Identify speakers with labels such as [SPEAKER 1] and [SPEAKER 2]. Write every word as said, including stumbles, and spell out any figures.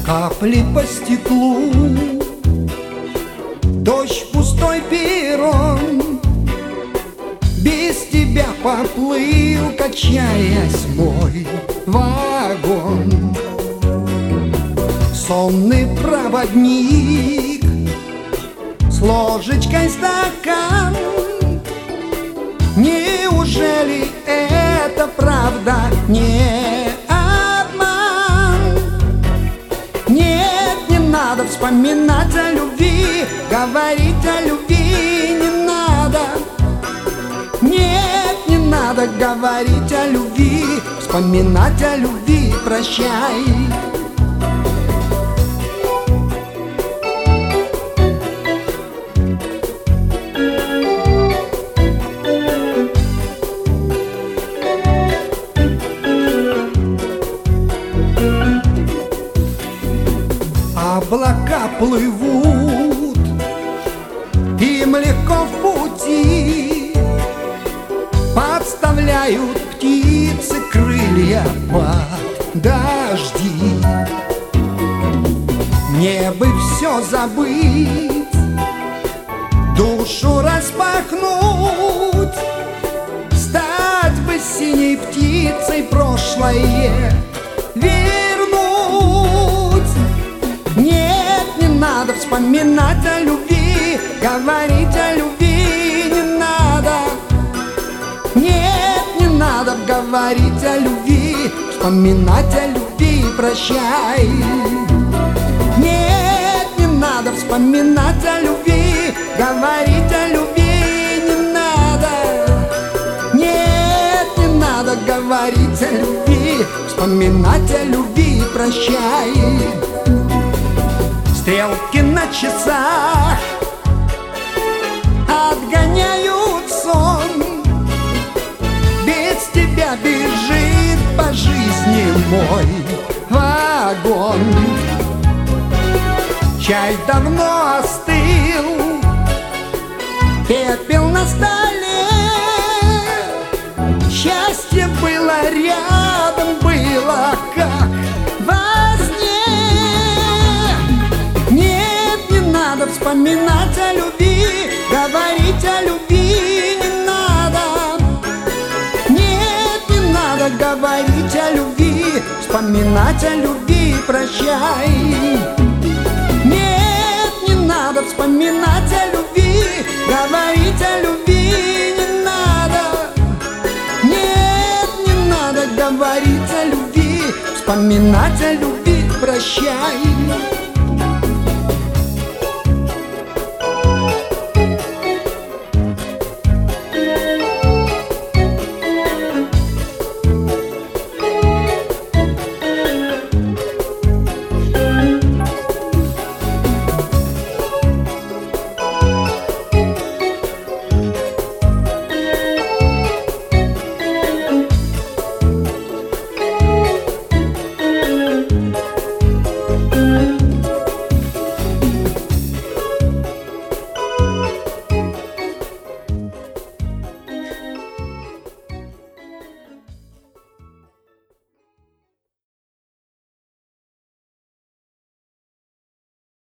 [SPEAKER 1] Капли по стеклу, дождь пустой перрон, без тебя поплыл, качаясь, мой вагон. Сонный проводник с ложечкой стакан. Неужели это правда, не обман? Нет, не надо вспоминать о любви, говорить о любви не надо. Нет, не надо говорить о любви, вспоминать о любви, прощай. Облака плывут, им легко в пути, подставляют птицы крылья под дожди. Мне бы все забыть, душу распахнуть, стать бы синей птицей, прошлое вернуть. Нет, не надо вспоминать о любви, говорить о любви не надо. Нет, не надо говорить о любви, вспоминать о любви, прощай. Нет, не надо вспоминать о любви, говорить о любви не надо. Нет, не надо говорить о любви, вспоминать о любви, прощай. Стрелки на часах отгоняют сон, без тебя бежит по жизни мой вагон. Чай давно остыл, пепел на столе. Счастье было рядом, было как во сне. Нет, не надо вспоминать о любви, говорить о любви не надо. Нет, не надо говорить о любви, вспоминать о любви, прощай. Нет, не надо вспоминать о любви, говорить о любви не надо. Нет, не надо говорить о любви, вспоминать о любви, прощай.
[SPEAKER 2] Thank you.